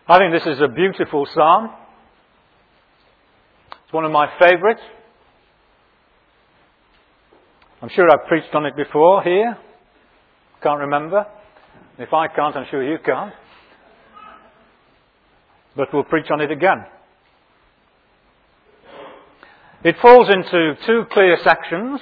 I think this is a beautiful psalm. It's one of my favourites. I'm sure I've preached on it before here. Can't remember. If I can't, I'm sure you can't. But we'll preach on it again. It falls into two clear sections.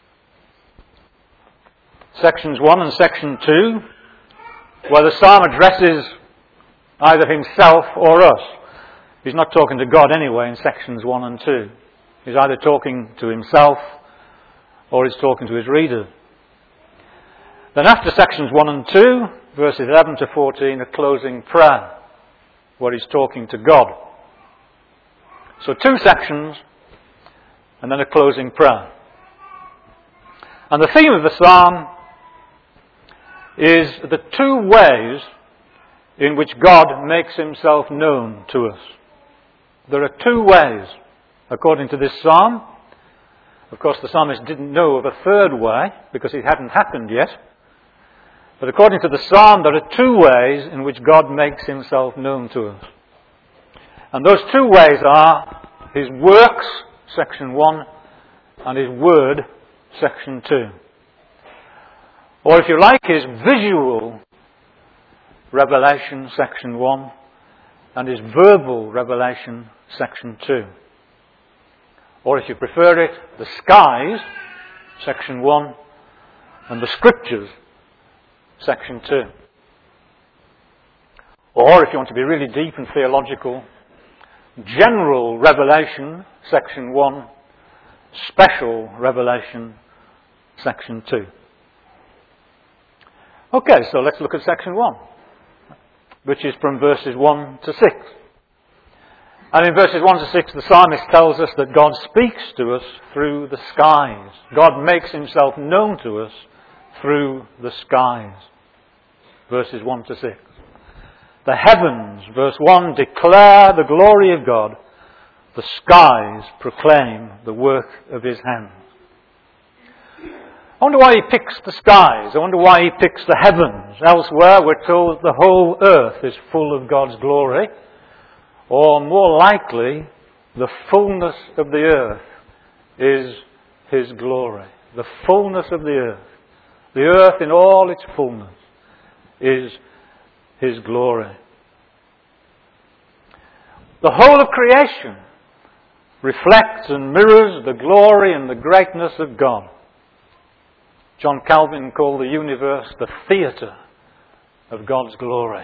Sections 1 and section 2, where the psalm addresses either himself or us. He's not talking to God anyway in sections 1 and 2. He's either talking to himself or he's talking to his reader. Then after sections 1 and 2, verses 11 to 14, a closing prayer, where he's talking to God. So 2 sections, and then a closing prayer. And the theme of the psalm is the 2 ways in which God makes himself known to us. There are 2 ways, according to this psalm. Of course, the psalmist didn't know of a third way, because it hadn't happened yet. But according to the psalm, there are 2 ways in which God makes himself known to us. And those 2 ways are his works, section 1, and his word, section 2. Or if you like, his visual revelation, section 1, and his verbal revelation, section 2. Or if you prefer it, the skies, section 1, and the scriptures, section 2. Or if you want to be really deep and theological, general revelation, section 1, special revelation, section 2. Okay, so let's look at section 1, which is from verses 1 to 6. And in verses 1 to 6, the psalmist tells us that God speaks to us through the skies. God makes himself known to us through the skies. Verses 1 to 6. The heavens, verse 1, declare the glory of God. The skies proclaim the work of his hands. I wonder why he picks the skies. I wonder why he picks the heavens. Elsewhere we're told the whole earth is full of God's glory. Or more likely, the fullness of the earth is his glory. The fullness of the earth. The earth in all its fullness is his glory. The whole of creation reflects and mirrors the glory and the greatness of God. John Calvin called the universe the theatre of God's glory.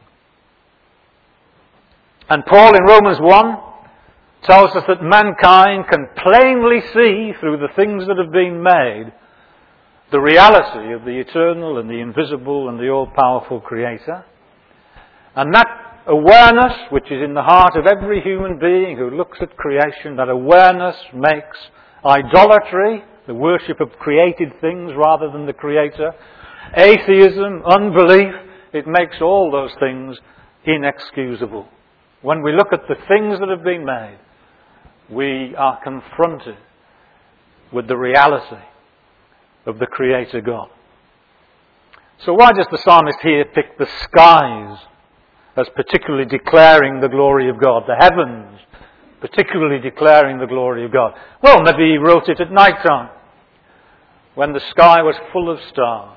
And Paul in Romans 1 tells us that mankind can plainly see through the things that have been made the reality of the eternal and the invisible and the all-powerful Creator. And that awareness, which is in the heart of every human being who looks at creation, that awareness makes idolatry, the worship of created things rather than the Creator, atheism, unbelief, it makes all those things inexcusable. When we look at the things that have been made, we are confronted with the reality of the Creator God. So why does the psalmist here pick the skies as particularly declaring the glory of God? The heavens particularly declaring the glory of God. Well, maybe he wrote it at night time, when the sky was full of stars.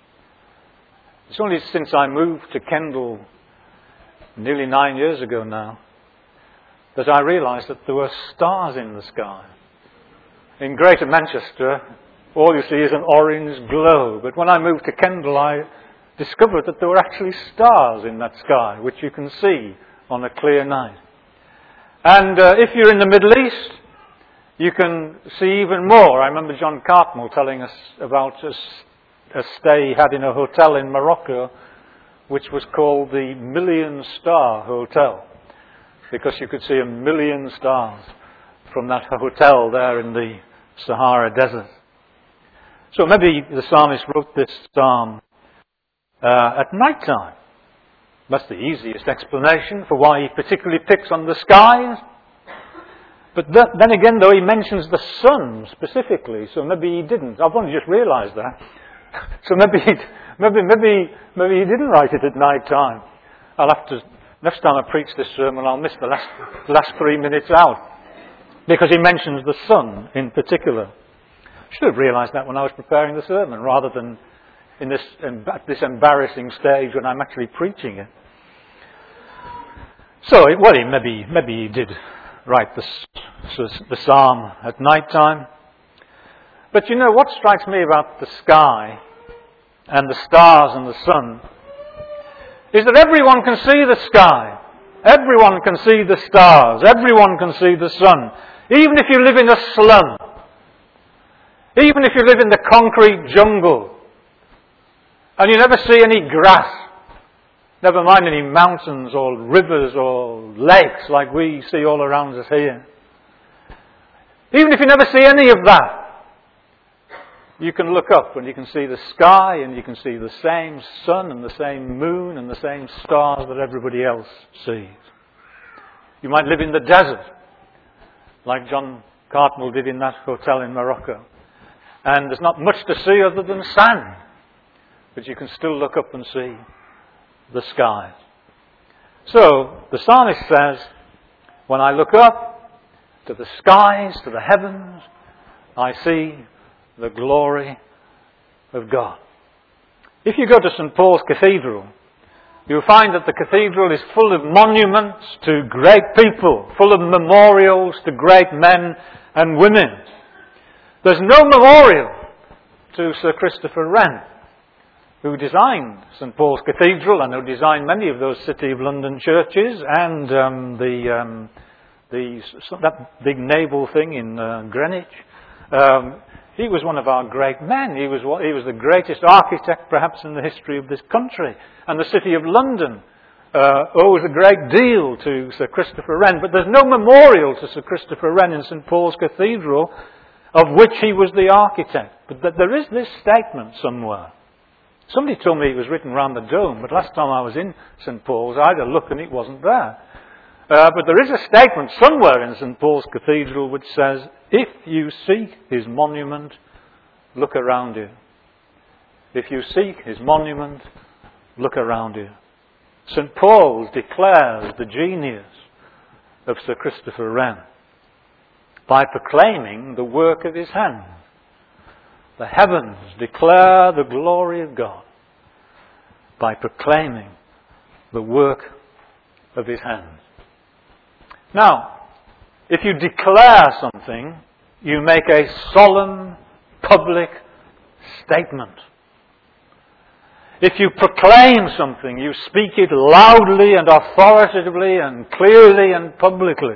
It's only since I moved to Kendal nearly 9 years ago now that I realised that there were stars in the sky. In Greater Manchester, all you see is an orange glow. But when I moved to Kendal, I discovered that there were actually stars in that sky, which you can see on a clear night. And if you're in the Middle East, you can see even more. I remember John Cartmel telling us about a stay he had in a hotel in Morocco, which was called the Million Star Hotel, because you could see 1 million stars from that hotel there in the Sahara Desert. So maybe the psalmist wrote this psalm at night time. That's the easiest explanation for why he particularly picks on the skies. But then again, though, he mentions the sun specifically, so maybe he didn't. I've only just realised that. So maybe he didn't write it at night time. I'll have to Next time I preach this sermon, I'll miss the last 3 minutes out, because he mentions the sun in particular. I should have realised that when I was preparing the sermon, rather than at this embarrassing stage when I'm actually preaching it. So, maybe he did write the psalm at night time. But you know, what strikes me about the sky and the stars and the sun is that everyone can see the sky. Everyone can see the stars. Everyone can see the sun. Even if you live in a slum. Even if you live in the concrete jungle. And you never see any grass. Never mind any mountains or rivers or lakes like we see all around us here. Even if you never see any of that, you can look up and you can see the sky and you can see the same sun and the same moon and the same stars that everybody else sees. You might live in the desert, like John Cartmel did in that hotel in Morocco. And there's not much to see other than sand. But you can still look up and see the skies. So, the psalmist says, when I look up to the skies, to the heavens, I see the glory of God. If you go to St. Paul's Cathedral, you'll find that the cathedral is full of monuments to great people, full of memorials to great men and women. There's no memorial to Sir Christopher Wren, who designed St. Paul's Cathedral and who designed many of those City of London churches and that big naval thing in Greenwich. He was one of our great men. He was the greatest architect perhaps in the history of this country. And the City of London owes a great deal to Sir Christopher Wren. But there's no memorial to Sir Christopher Wren in St. Paul's Cathedral, of which he was the architect. But there is this statement somewhere. Somebody told me it was written round the dome, but last time I was in St. Paul's, I had a look and it wasn't there. But there is a statement somewhere in St. Paul's Cathedral which says, if you seek his monument, look around you. If you seek his monument, look around you. St. Paul's declares the genius of Sir Christopher Wren by proclaiming the work of his hands. The heavens declare the glory of God by proclaiming the work of his hands. Now, if you declare something, you make a solemn public statement. If you proclaim something, you speak it loudly and authoritatively and clearly and publicly.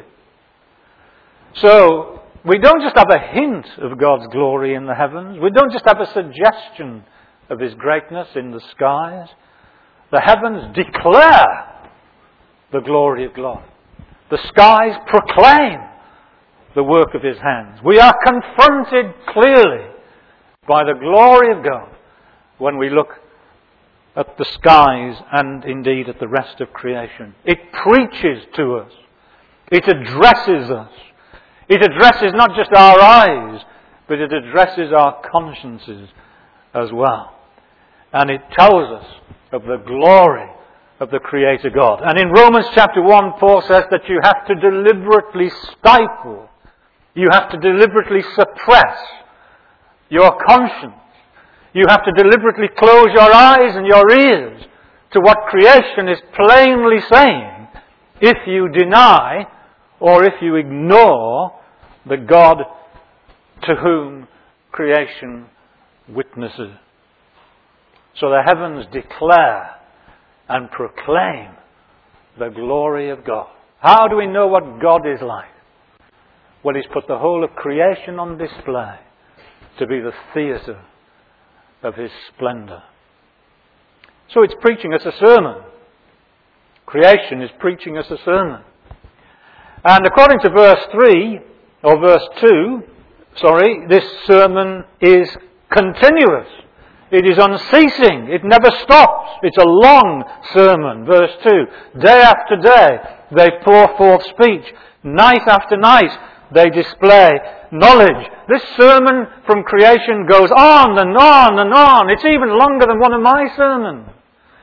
So, we don't just have a hint of God's glory in the heavens. We don't just have a suggestion of his greatness in the skies. The heavens declare the glory of God. The skies proclaim the work of his hands. We are confronted clearly by the glory of God when we look at the skies and indeed at the rest of creation. It preaches to us. It addresses us. It addresses not just our eyes, but it addresses our consciences as well. And it tells us of the glory of the Creator God. And in Romans chapter 1, Paul says that you have to deliberately stifle, you have to deliberately suppress your conscience. You have to deliberately close your eyes and your ears to what creation is plainly saying if you deny or if you ignore the God to whom creation witnesses. So the heavens declare and proclaim the glory of God. How do we know what God is like? Well, he's put the whole of creation on display to be the theatre of his splendour. So it's preaching us a sermon. Creation is preaching us a sermon. And according to verse 2, this sermon is continuous. It is unceasing. It never stops. It's a long sermon. Verse 2. Day after day they pour forth speech. Night after night they display knowledge. This sermon from creation goes on and on and on. It's even longer than one of my sermons.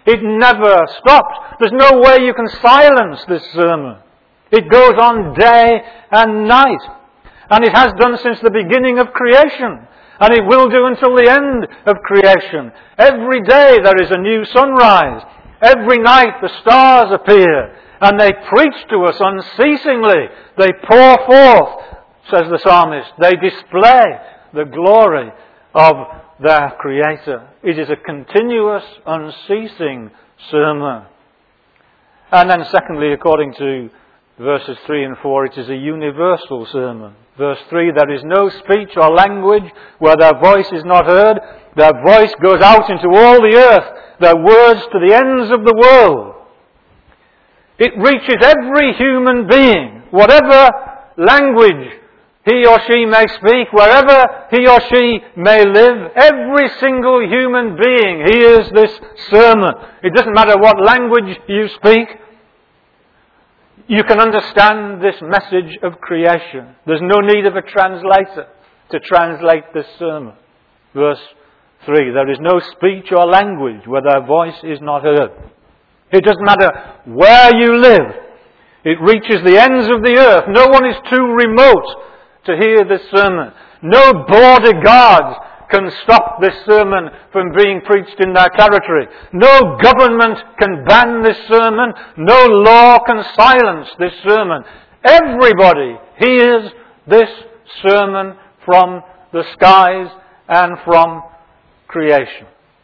It never stops. There's no way you can silence this sermon. It goes on day and night. And it has done since the beginning of creation. And it will do until the end of creation. Every day there is a new sunrise. Every night the stars appear. And they preach to us unceasingly. They pour forth, says the psalmist. They display the glory of their Creator. It is a continuous, unceasing sermon. And then secondly, according to verses 3 and 4, it is a universal sermon. Verse 3, there is no speech or language where their voice is not heard. Their voice goes out into all the earth, their words to the ends of the world. It reaches every human being, whatever language he or she may speak, wherever he or she may live. Every single human being hears this sermon. It doesn't matter what language you speak. You can understand this message of creation. There's no need of a translator to translate this sermon. Verse 3, there is no speech or language where their voice is not heard. It doesn't matter where you live. It reaches the ends of the earth. No one is too remote to hear this sermon. No border guards can stop this sermon from being preached in their territory. No government can ban this sermon. No law can silence this sermon. Everybody hears this sermon from the skies and from creation.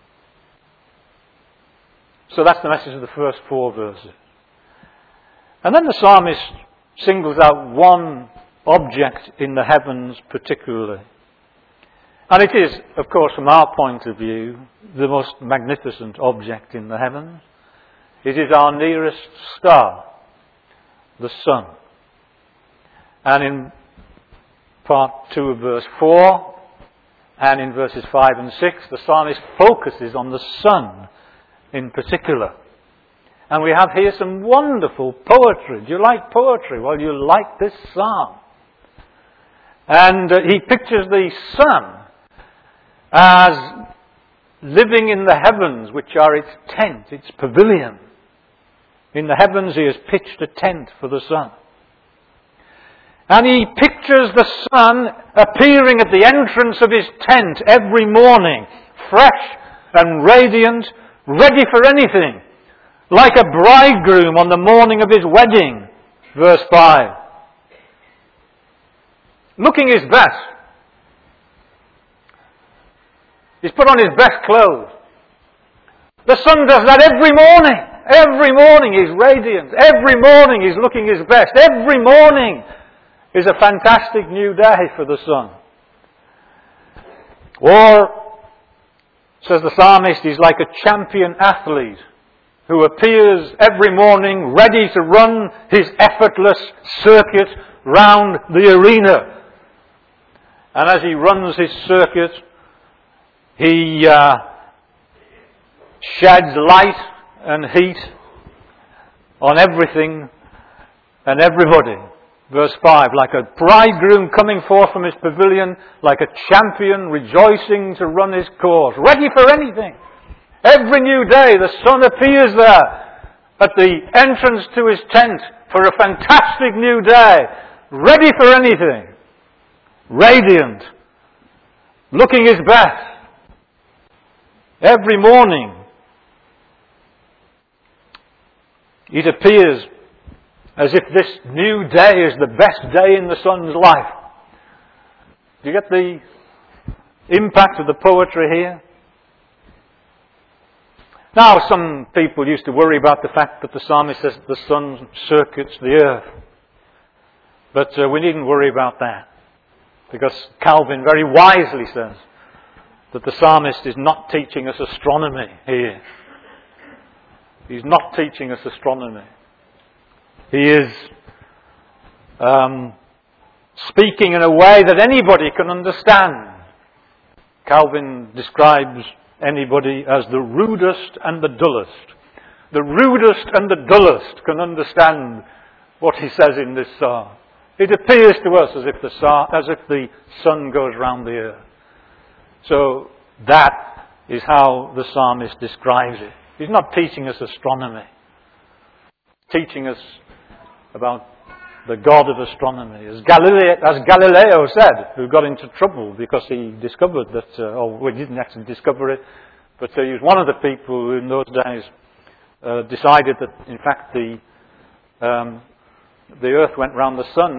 So that's the message of the first 4 verses. And then the psalmist singles out one object in the heavens particularly. And it is, of course, from our point of view, the most magnificent object in the heavens. It is our nearest star, the sun. And in part 2 of verse 4, and in verses 5 and 6, the psalmist focuses on the sun in particular. And we have here some wonderful poetry. Do you like poetry? Well, you like this psalm. And he pictures the sun as living in the heavens, which are its tent, its pavilion. In the heavens he has pitched a tent for the sun. And he pictures the sun appearing at the entrance of his tent every morning, fresh and radiant, ready for anything, like a bridegroom on the morning of his wedding. Verse 5. Looking his best. He's put on his best clothes. The sun does that every morning. Every morning he's radiant. Every morning he's looking his best. Every morning is a fantastic new day for the sun. Or, says the psalmist, he's like a champion athlete who appears every morning ready to run his effortless circuit round the arena. And as he runs his circuit, he sheds light and heat on everything and everybody. Verse 5, like a bridegroom coming forth from his pavilion, like a champion rejoicing to run his course, ready for anything. Every new day the sun appears there at the entrance to his tent for a fantastic new day, ready for anything, radiant, looking his best. Every morning it appears as if this new day is the best day in the sun's life. Do you get the impact of the poetry here? Now, some people used to worry about the fact that the psalmist says the sun circuits the earth. But we needn't worry about that. Because Calvin very wisely says that the psalmist is not teaching us astronomy here. He's not teaching us astronomy. He is speaking in a way that anybody can understand. Calvin describes anybody as the rudest and the dullest. The rudest and the dullest can understand what he says in this psalm. It appears to us as if the sun goes round the earth. So that is how the psalmist describes it. He's not teaching us astronomy. He's teaching us about the God of astronomy. As Galileo said, who got into trouble because he discovered that, he didn't actually discover it, but he was one of the people who in those days decided that, in fact, the Earth went round the sun,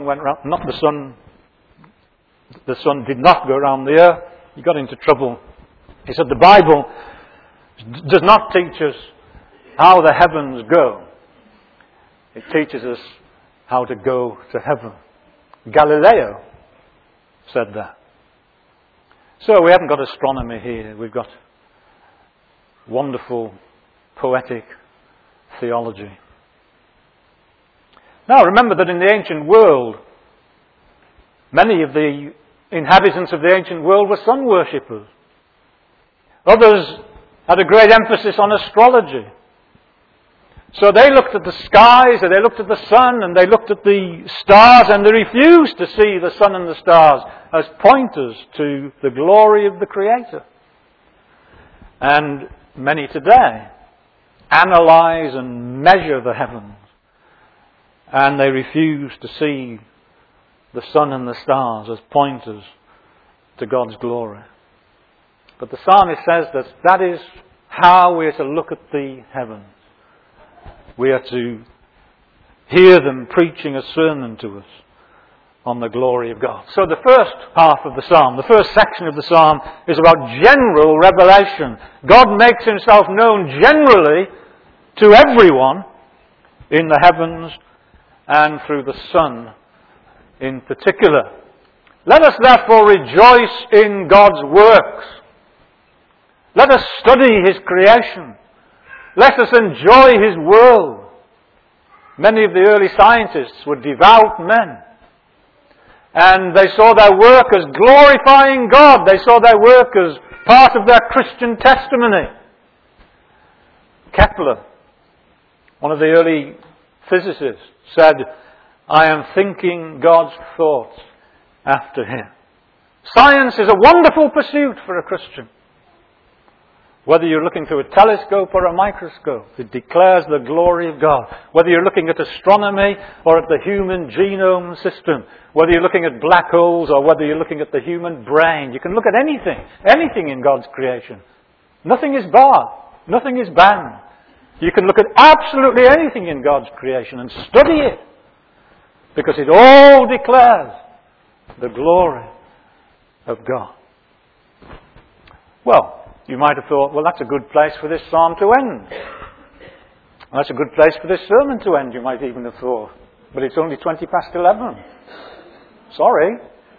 the sun did not go round the Earth. He got into trouble. He said the Bible does not teach us how the heavens go. It teaches us how to go to heaven. Galileo said that. So we haven't got astronomy here. We've got wonderful, poetic theology. Now remember that in the ancient world, many of the inhabitants of the ancient world were sun worshippers. Others had a great emphasis on astrology. So they looked at the skies, and they looked at the sun, and they looked at the stars, and they refused to see the sun and the stars as pointers to the glory of the Creator. And many today analyze and measure the heavens, and they refuse to see the sun and the stars as pointers to God's glory. But the psalmist says that that is how we are to look at the heavens. We are to hear them preaching a sermon to us on the glory of God. So the first half of the psalm, the first section of the psalm, is about general revelation. God makes himself known generally to everyone in the heavens and through the Son in particular. Let us therefore rejoice in God's works. Let us study his creation. Let us enjoy his world. Many of the early scientists were devout men. And they saw their work as glorifying God. They saw their work as part of their Christian testimony. Kepler, one of the early physicists, said, "I am thinking God's thoughts after him." Science is a wonderful pursuit for a Christian. Whether you're looking through a telescope or a microscope, it declares the glory of God. Whether you're looking at astronomy or at the human genome system, whether you're looking at black holes or whether you're looking at the human brain, you can look at anything in God's creation. Nothing is barred, nothing is banned. You can look at absolutely anything in God's creation and study it, because it all declares the glory of God. Well, you might have thought, well, that's a good place for this psalm to end. That's a good place for this sermon to end, you might even have thought. But it's only 20 past 11. Sorry.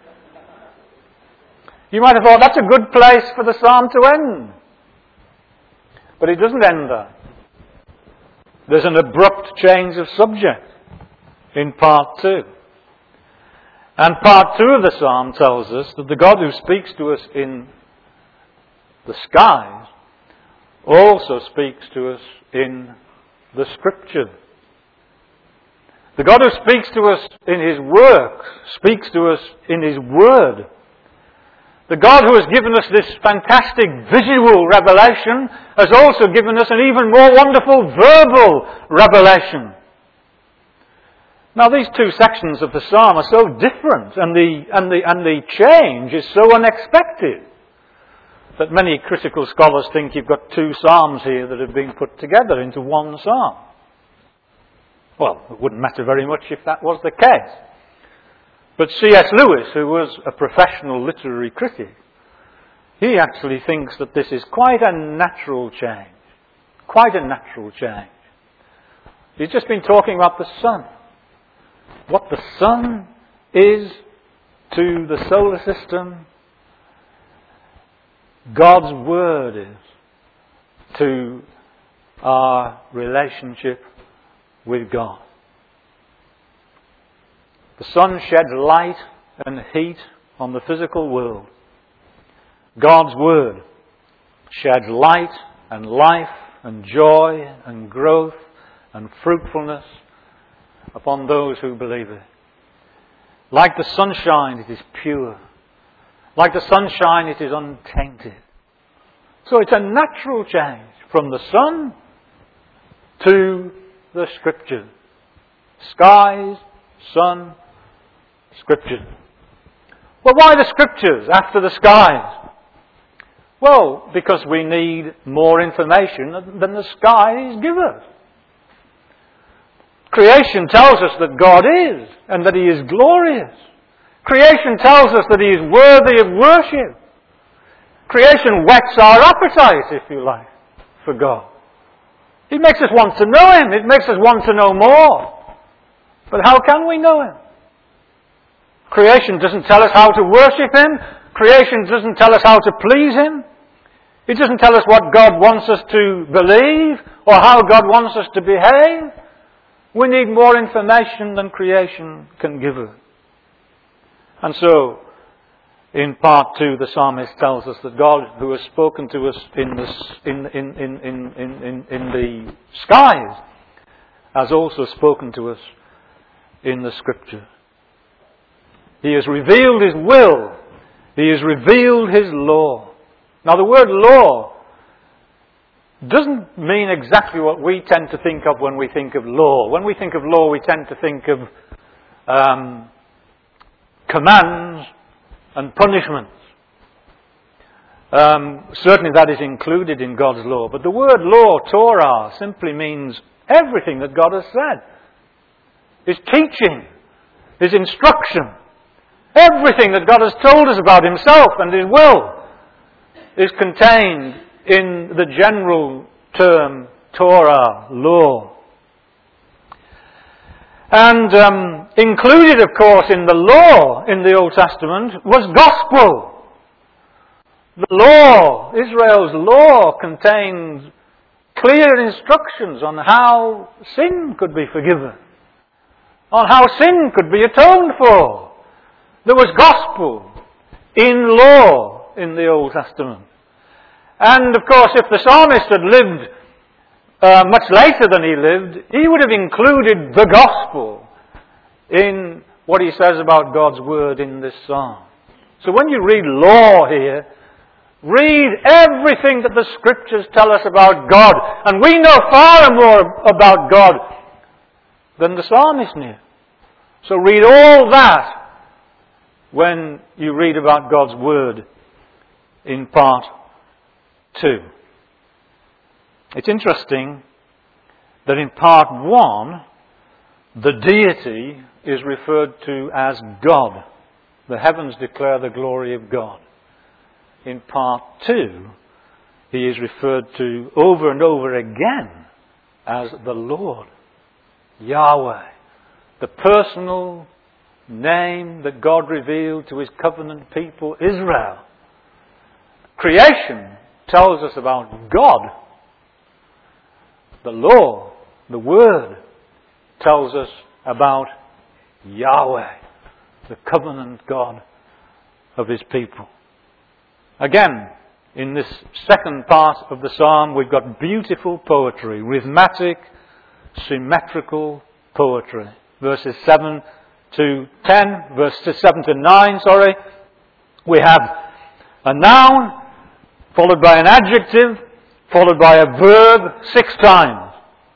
You might have thought, that's a good place for the psalm to end. But it doesn't end there. There's an abrupt change of subject in part 2. And part 2 of the psalm tells us that the God who speaks to us in the skies also speaks to us in the Scripture. The God who speaks to us in his works speaks to us in his word. The God who has given us this fantastic visual revelation has also given us an even more wonderful verbal revelation. Now these two sections of the psalm are so different, and the change is so unexpected, that many critical scholars think you've got two psalms here that have been put together into one psalm. Well, it wouldn't matter very much if that was the case. But C.S. Lewis, who was a professional literary critic, he actually thinks that this is quite a natural change. Quite a natural change. He's just been talking about the sun. What the sun is to the solar system, God's word is to our relationship with God. The sun sheds light and heat on the physical world. God's word sheds light and life and joy and growth and fruitfulness upon those who believe it. Like the sunshine, it is pure. Like the sunshine, it is untainted. So it's a natural change from the Son to the Scriptures. Skies, Son, Scriptures. Well, why the Scriptures after the skies? Well, because we need more information than the skies give us. Creation tells us that God is, and that He is glorious. Creation tells us that He is worthy of worship. Creation whets our appetite, if you like, for God. It makes us want to know Him. It makes us want to know more. But how can we know Him? Creation doesn't tell us how to worship Him. Creation doesn't tell us how to please Him. It doesn't tell us what God wants us to believe or how God wants us to behave. We need more information than creation can give us. And so, in part 2, the psalmist tells us that God, who has spoken to us in the skies, has also spoken to us in the Scripture. He has revealed His will. He has revealed His law. Now, the word law doesn't mean exactly what we tend to think of when we think of law. When we think of law, we tend to think of commands and punishments. Certainly that is included in God's law. But the word law, Torah, simply means everything that God has said. His teaching, His instruction, everything that God has told us about Himself and His will is contained in the general term Torah, law. And included, of course, in the law in the Old Testament was gospel. The law, Israel's law, contains clear instructions on how sin could be forgiven, on how sin could be atoned for. There was gospel in law in the Old Testament. And, of course, if the psalmist had lived much later than he lived, he would have included the gospel in what he says about God's word in this psalm. So when you read law here, read everything that the Scriptures tell us about God. And we know far more about God than the psalmist knew. So read all that when you read about God's word in part 2. It's interesting that in part 1, the deity is referred to as God. The heavens declare the glory of God. In part 2, He is referred to over and over again as the Lord, Yahweh, the personal name that God revealed to His covenant people, Israel. Creation tells us about God. The law, the Word, tells us about Yahweh, the covenant God of His people. Again, in this second part of the psalm, we've got beautiful poetry, rhythmic, symmetrical poetry. Verses 7 to 10, verses 7 to 9, we have a noun, followed by an adjective, followed by a verb 6 times.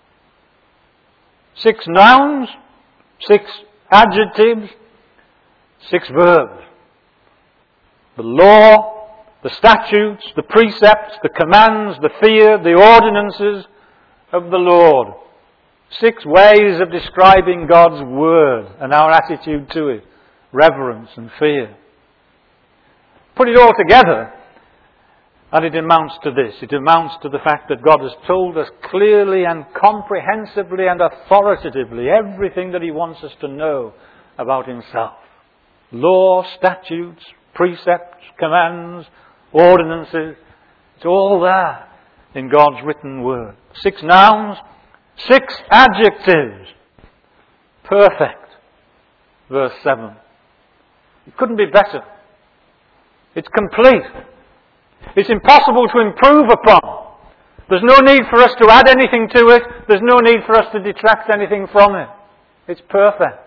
6 nouns, 6 adjectives, 6 verbs. The law, the statutes, the precepts, the commands, the fear, the ordinances of the Lord. 6 ways of describing God's word and our attitude to it. Reverence and fear. Put it all together, and it amounts to this. It amounts to the fact that God has told us clearly and comprehensively and authoritatively everything that He wants us to know about Himself. Law, statutes, precepts, commands, ordinances. It's all there in God's written word. 6 nouns, 6 adjectives. Perfect. Verse 7. It couldn't be better. It's complete. It's impossible to improve upon. There's no need for us to add anything to it. There's no need for us to detract anything from it. It's perfect.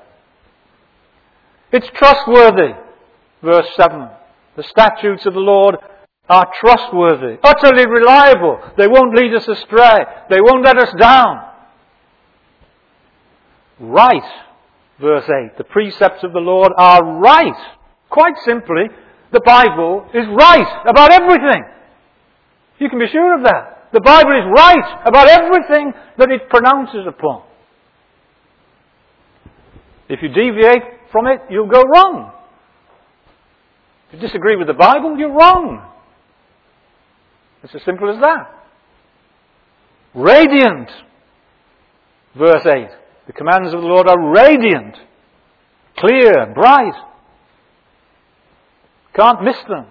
It's trustworthy. Verse 7. The statutes of the Lord are trustworthy, utterly reliable. They won't lead us astray. They won't let us down. Right, verse 8. The precepts of the Lord are right. Quite simply, the Bible is right about everything. You can be sure of that. The Bible is right about everything that it pronounces upon. If you deviate from it, you'll go wrong. If you disagree with the Bible, you're wrong. It's as simple as that. Radiant. Verse 8. The commands of the Lord are radiant, clear, bright. Can't miss them.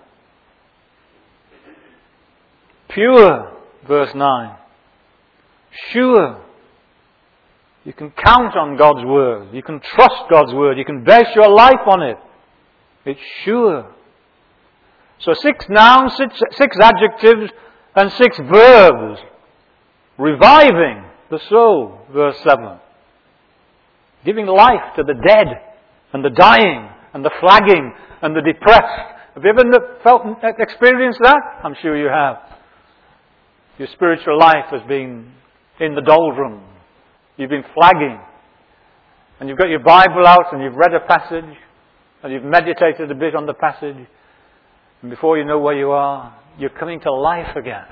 Pure. Verse 9. Sure. You can count on God's word. You can trust God's word. You can base your life on it. It's sure. So 6 nouns, 6 adjectives, and 6 verbs. Reviving the soul, verse 7. Giving life to the dead, and the dying, and the flagging, and the depressed. Have you ever experienced that? I'm sure you have. Your spiritual life has been in the doldrums. You've been flagging. And you've got your Bible out and you've read a passage. And you've meditated a bit on the passage. And before you know where you are, you're coming to life again.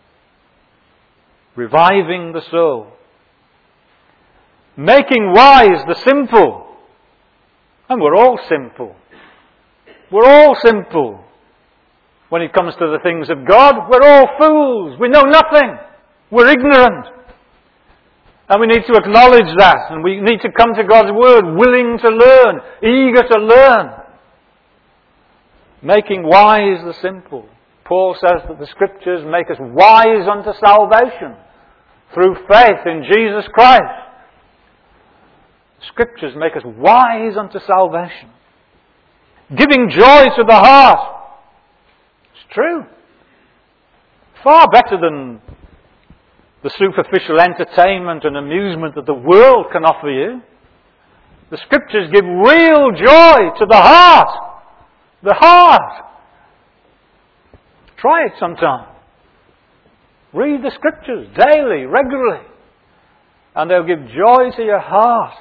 Reviving the soul. Making wise the simple. And we're all simple. We're all simple. When it comes to the things of God, we're all fools. We know nothing. We're ignorant. And we need to acknowledge that. And we need to come to God's Word willing to learn, eager to learn. Making wise the simple. Paul says that the Scriptures make us wise unto salvation through faith in Jesus Christ. Scriptures make us wise unto salvation. Giving joy to the heart. It's true. Far better than the superficial entertainment and amusement that the world can offer you. The Scriptures give real joy to the heart. The heart. Try it sometime. Read the Scriptures daily, regularly. And they'll give joy to your heart.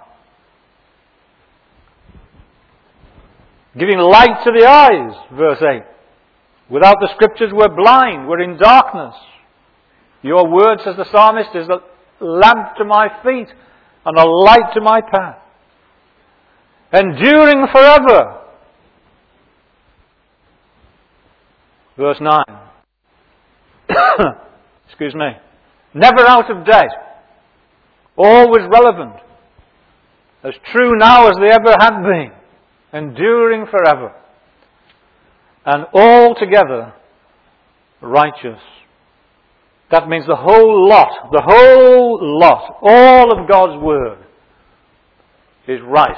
Giving light to the eyes, verse 8. Without the Scriptures we're blind, we're in darkness. Your word, says the psalmist, is a lamp to my feet and a light to my path. Enduring forever. Verse 9. Excuse me. Never out of date. Always relevant. As true now as they ever have been. Enduring forever. And altogether righteous. That means the whole lot, all of God's Word is right.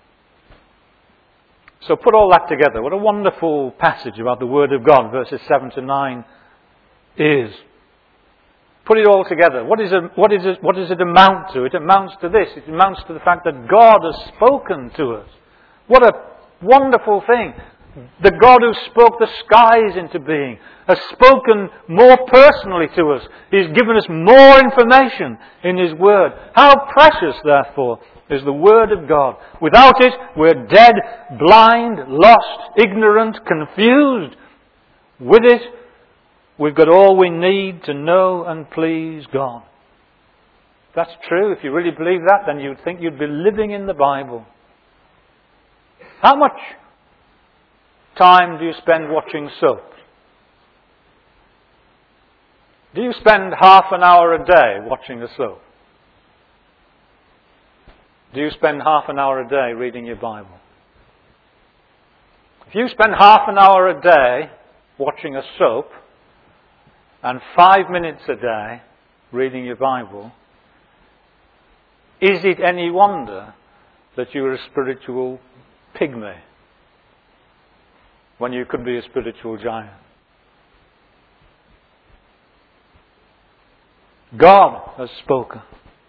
So put all that together. What a wonderful passage about the Word of God, verses 7 to 9 is. Put it all together. What does it amount to? It amounts to this. It amounts to the fact that God has spoken to us. What a wonderful thing. The God who spoke the skies into being has spoken more personally to us. He's given us more information in His Word. How precious, therefore, is the Word of God. Without it, we're dead, blind, lost, ignorant, confused. With it, we've got all we need to know and please God. If that's true, if you really believe that, then you'd think you'd be living in the Bible. How much time do you spend watching soap? Do you spend half an hour a day watching a soap? Do you spend half an hour a day reading your Bible? If you spend half an hour a day watching a soap and 5 minutes a day reading your Bible, is it any wonder that you're a spiritual pygmy when you could be a spiritual giant? God has spoken.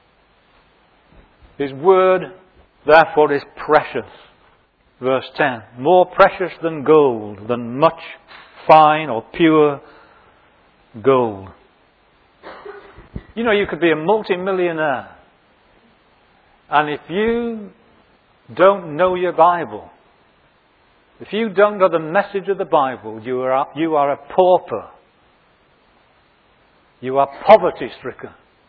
His word, therefore, is precious. Verse 10. More precious than gold, than much fine or pure gold. You know, you could be a multi-millionaire, and if you don't know your Bible, if you don't know the message of the Bible, you are a pauper. You are poverty-stricken.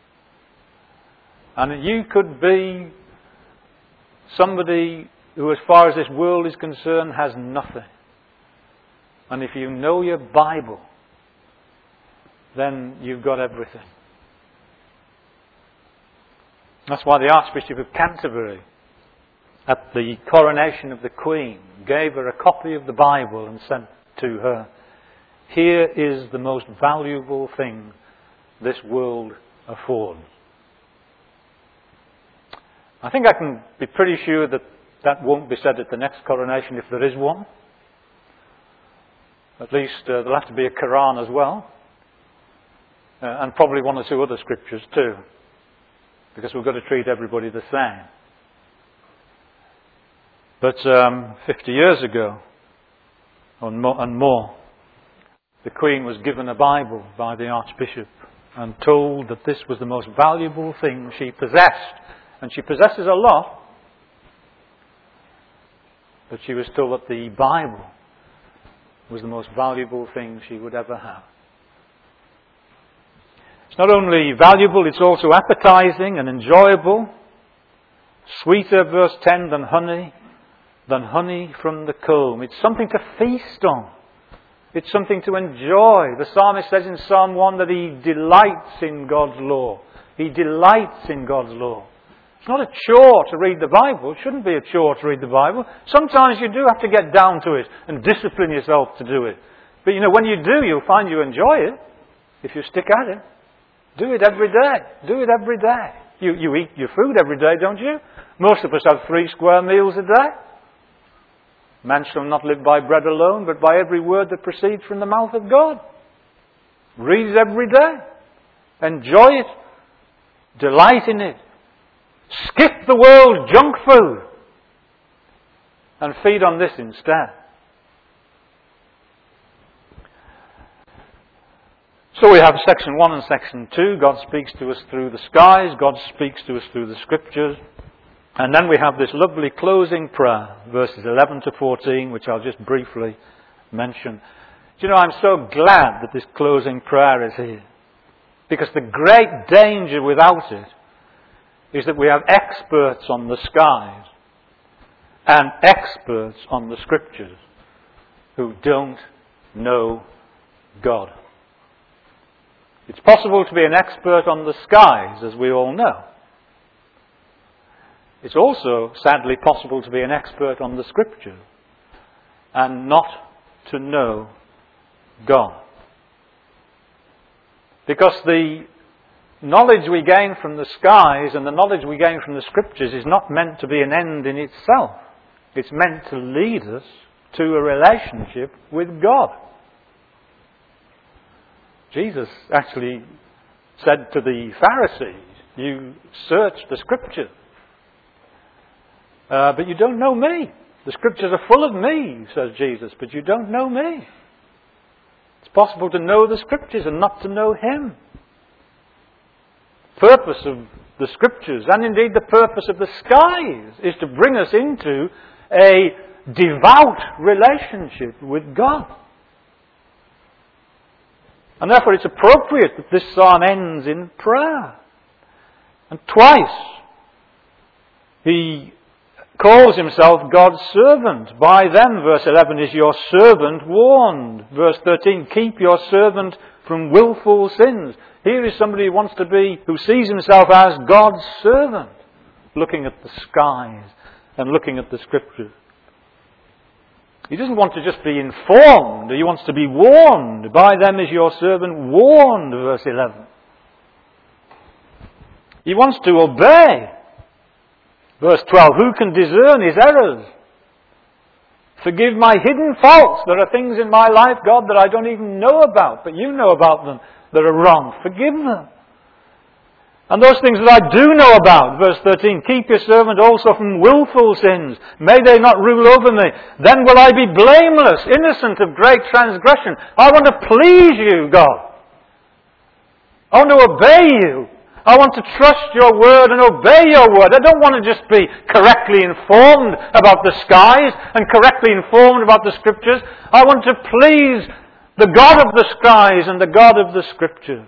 And you could be somebody who, as far as this world is concerned, has nothing. And if you know your Bible, then you've got everything. That's why the Archbishop of Canterbury, at the coronation of the Queen, gave her a copy of the Bible and sent to her, "Here is the most valuable thing this world affords." I think I can be pretty sure that that won't be said at the next coronation if there is one. At least there'll have to be a Quran as well. And probably one or two other scriptures too. Because we've got to treat everybody the same. But 50 years ago, and more, the Queen was given a Bible by the Archbishop and told that this was the most valuable thing she possessed. And she possesses a lot. But she was told that the Bible was the most valuable thing she would ever have. It's not only valuable, it's also appetizing and enjoyable. Sweeter, verse 10, than honey from the comb. It's something to feast on. It's something to enjoy. The psalmist says in Psalm 1 that he delights in God's law. He delights in God's law. It's not a chore to read the Bible. It shouldn't be a chore to read the Bible. Sometimes you do have to get down to it and discipline yourself to do it. But you know, when you do, you'll find you enjoy it if you stick at it. Do it every day. Do it every day. You eat your food every day, don't you? Most of us have 3 square meals a day. Man shall not live by bread alone, but by every word that proceeds from the mouth of God. Read it every day. Enjoy it. Delight in it. Skip the world's junk food and feed on this instead. So we have section 1 and section 2. God speaks to us through the skies. God speaks to us through the scriptures. And then we have this lovely closing prayer, verses 11 to 14, which I'll just briefly mention. Do you know, I'm so glad that this closing prayer is here. Because the great danger without it is that we have experts on the skies and experts on the scriptures who don't know God. It's possible to be an expert on the skies, as we all know. It's also, sadly, possible to be an expert on the scriptures and not to know God. Because the knowledge we gain from the skies and the knowledge we gain from the scriptures is not meant to be an end in itself. It's meant to lead us to a relationship with God. Jesus actually said to the Pharisees, "You search the scriptures, but you don't know me. The scriptures are full of me," says Jesus, "but you don't know me." It's possible to know the scriptures and not to know Him. The purpose of the scriptures, and indeed the purpose of the skies, is to bring us into a devout relationship with God. And therefore it's appropriate that this psalm ends in prayer. And twice he calls himself God's servant. By them, verse 11, is your servant warned. Verse 13, keep your servant from willful sins. Here is somebody who sees himself as God's servant, looking at the skies and looking at the scriptures. He doesn't want to just be informed, he wants to be warned. By them is your servant warned, verse 11. He wants to obey. Verse 12, who can discern his errors? Forgive my hidden faults. There are things in my life, God, that I don't even know about, but you know about them, that are wrong. Forgive them. And those things that I do know about, verse 13, keep your servant also from willful sins. May they not rule over me. Then will I be blameless, innocent of great transgression. I want to please you, God. I want to obey you. I want to trust your word and obey your word. I don't want to just be correctly informed about the skies and correctly informed about the scriptures. I want to please the God of the skies and the God of the scriptures.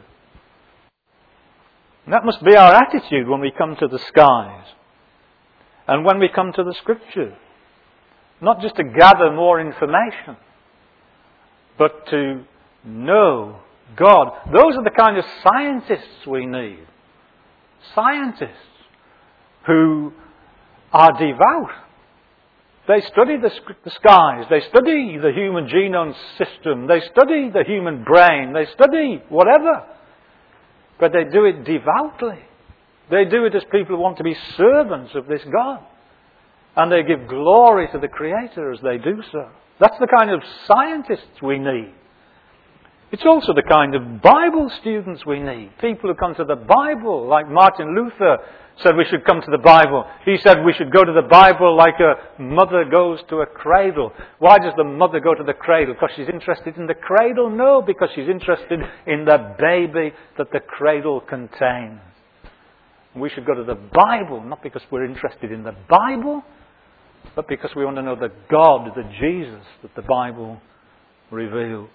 And that must be our attitude when we come to the skies and when we come to the scriptures. Not just to gather more information, but to know God. Those are the kind of scientists we need. Scientists who are devout. They study the skies. They study the human genome system. They study the human brain. They study whatever. But they do it devoutly. They do it as people who want to be servants of this God. And they give glory to the Creator as they do so. That's the kind of scientists we need. It's also the kind of Bible students we need. People who come to the Bible, like Martin Luther said we should come to the Bible. He said we should go to the Bible like a mother goes to a cradle. Why does the mother go to the cradle? Because she's interested in the cradle? No, because she's interested in the baby that the cradle contains. We should go to the Bible, not because we're interested in the Bible, but because we want to know the God, the Jesus that the Bible reveals.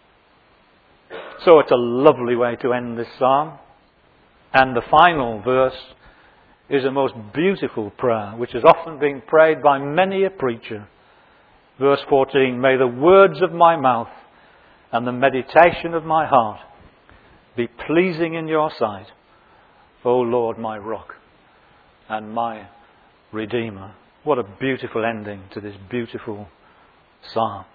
So it's a lovely way to end this psalm. And the final verse is a most beautiful prayer, which has often been prayed by many a preacher. Verse 14, may the words of my mouth and the meditation of my heart be pleasing in your sight, O Lord, my rock and my Redeemer. What a beautiful ending to this beautiful psalm.